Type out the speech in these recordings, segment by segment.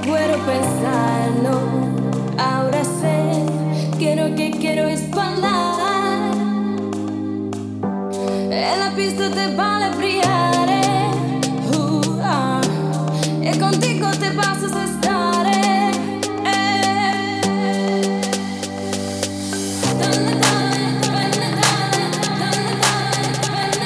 puedo pensarlo. Ahora sé que lo que quiero es bailar. En la pista te vale brillar, y contigo te vas a estar. Dale, dale, dale, dale, dale, dale,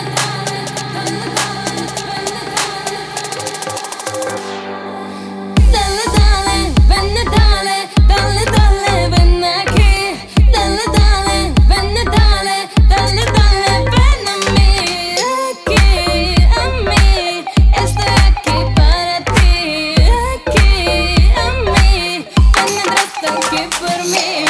dale, dale, ven aquí. Dale, dale, dale, dale, ven a mí. Aquí, a mí, estoy aquí para ti. Aquí, a mí, vendrás aquí por mí.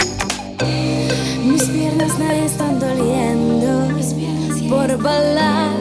Mis piernas me están doliendo por bailar